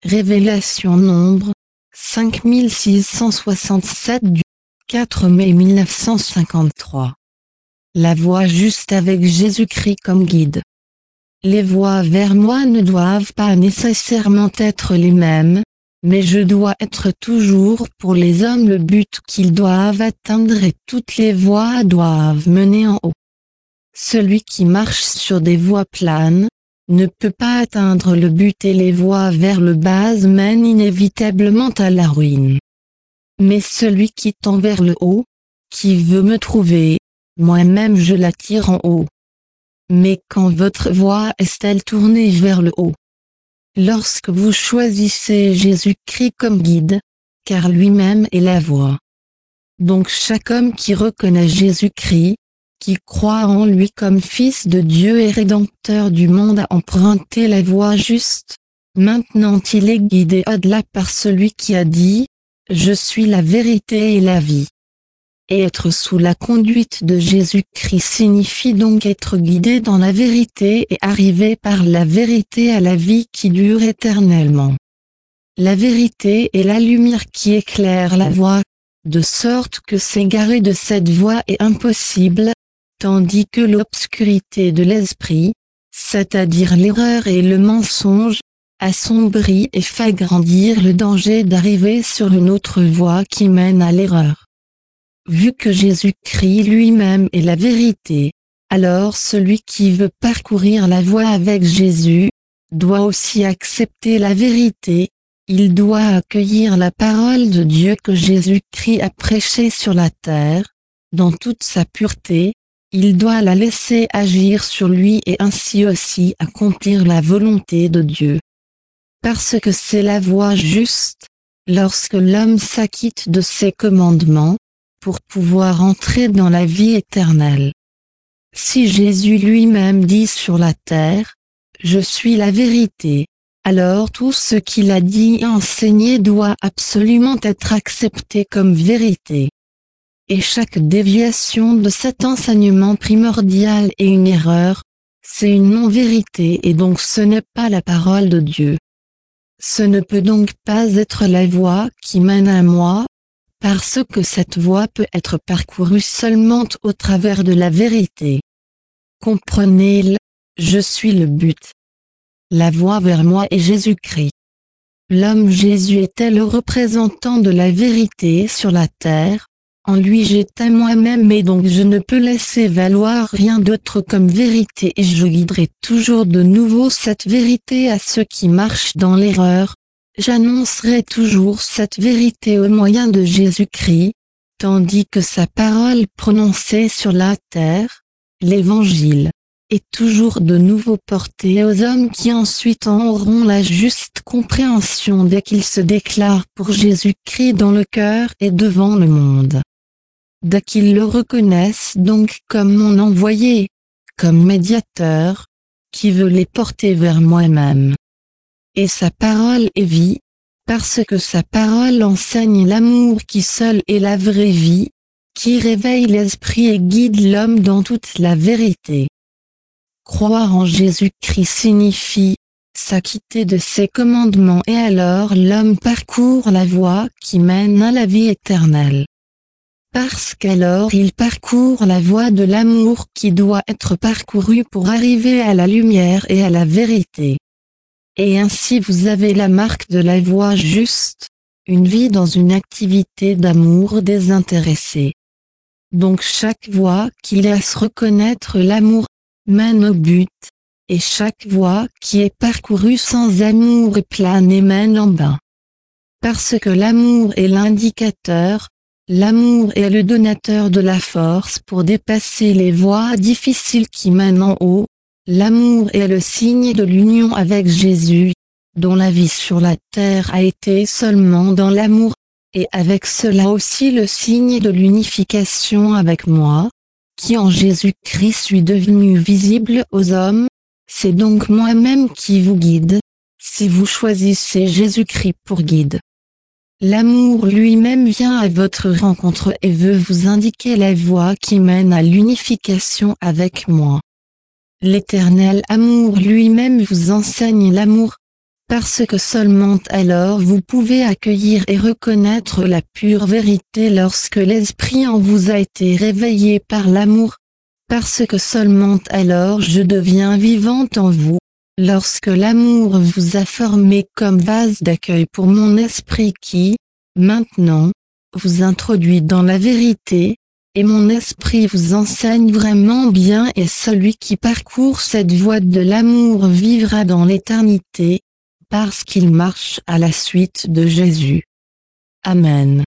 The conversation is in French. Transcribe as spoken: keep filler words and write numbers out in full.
Révélation Nombre, cinq mille six cent soixante-sept du quatre mai mille neuf cent cinquante-trois. La voie juste avec Jésus-Christ comme guide. Les voies vers moi ne doivent pas nécessairement être les mêmes, mais je dois être toujours pour les hommes le but qu'ils doivent atteindre et toutes les voies doivent mener en haut. Celui qui marche sur des voies planes ne peut pas atteindre le but et les voies vers le bas mènent inévitablement à la ruine. Mais celui qui tend vers le haut, qui veut me trouver, moi-même je l'attire en haut. Mais quand votre voie est-elle tournée vers le haut? Lorsque vous choisissez Jésus-Christ comme guide, car lui-même est la voie. Donc chaque homme qui reconnaît Jésus-Christ, qui croit en lui comme Fils de Dieu et Rédempteur du monde a emprunté la voie juste. Maintenant il est guidé au-delà par celui qui a dit « Je suis la vérité et la vie ». Et être sous la conduite de Jésus-Christ signifie donc être guidé dans la vérité et arriver par la vérité à la vie qui dure éternellement. La vérité est la lumière qui éclaire la voie, de sorte que s'égarer de cette voie est impossible, tandis que l'obscurité de l'esprit, c'est-à-dire l'erreur et le mensonge, assombrit et fait grandir le danger d'arriver sur une autre voie qui mène à l'erreur. Vu que Jésus-Christ lui-même est la vérité, alors celui qui veut parcourir la voie avec Jésus, doit aussi accepter la vérité, il doit accueillir la parole de Dieu que Jésus-Christ a prêchée sur la terre, dans toute sa pureté, il doit la laisser agir sur lui et ainsi aussi accomplir la volonté de Dieu. Parce que c'est la voie juste, lorsque l'homme s'acquitte de ses commandements, pour pouvoir entrer dans la vie éternelle. Si Jésus lui-même dit sur la terre, « Je suis la vérité », alors tout ce qu'il a dit et enseigné doit absolument être accepté comme vérité. Et chaque déviation de cet enseignement primordial est une erreur, c'est une non-vérité et donc ce n'est pas la parole de Dieu. Ce ne peut donc pas être la voie qui mène à moi, parce que cette voie peut être parcourue seulement au travers de la vérité. Comprenez-le, je suis le but. La voie vers moi est Jésus-Christ. L'homme Jésus était le représentant de la vérité sur la terre, en lui j'étais moi-même et donc je ne peux laisser valoir rien d'autre comme vérité et je guiderai toujours de nouveau cette vérité à ceux qui marchent dans l'erreur. J'annoncerai toujours cette vérité au moyen de Jésus-Christ, tandis que sa parole prononcée sur la terre, l'Évangile, est toujours de nouveau portée aux hommes qui ensuite en auront la juste compréhension dès qu'ils se déclarent pour Jésus-Christ dans le cœur et devant le monde. Dès qu'ils le reconnaissent donc comme mon envoyé, comme médiateur, qui veut les porter vers moi-même. Et sa parole est vie, parce que sa parole enseigne l'amour qui seul est la vraie vie, qui réveille l'esprit et guide l'homme dans toute la vérité. Croire en Jésus-Christ signifie s'acquitter de ses commandements et alors l'homme parcourt la voie qui mène à la vie éternelle. Parce qu'alors il parcourt la voie de l'amour qui doit être parcourue pour arriver à la lumière et à la vérité. Et ainsi vous avez la marque de la voie juste, une vie dans une activité d'amour désintéressé. Donc chaque voie qui laisse reconnaître l'amour, mène au but, et chaque voie qui est parcourue sans amour est plane et mène en bas. Parce que l'amour est l'indicateur, l'amour est le donateur de la force pour dépasser les voies difficiles qui mènent en haut. L'amour est le signe de l'union avec Jésus, dont la vie sur la terre a été seulement dans l'amour, et avec cela aussi le signe de l'unification avec moi, qui en Jésus-Christ suis devenu visible aux hommes, c'est donc moi-même qui vous guide, si vous choisissez Jésus-Christ pour guide. L'amour lui-même vient à votre rencontre et veut vous indiquer la voie qui mène à l'unification avec moi. L'éternel amour lui-même vous enseigne l'amour, parce que seulement alors vous pouvez accueillir et reconnaître la pure vérité lorsque l'esprit en vous a été réveillé par l'amour, parce que seulement alors je deviens vivante en vous, lorsque l'amour vous a formé comme vase d'accueil pour mon esprit qui, maintenant, vous introduit dans la vérité, et mon esprit vous enseigne vraiment bien, et celui qui parcourt cette voie de l'amour vivra dans l'éternité, parce qu'il marche à la suite de Jésus. Amen.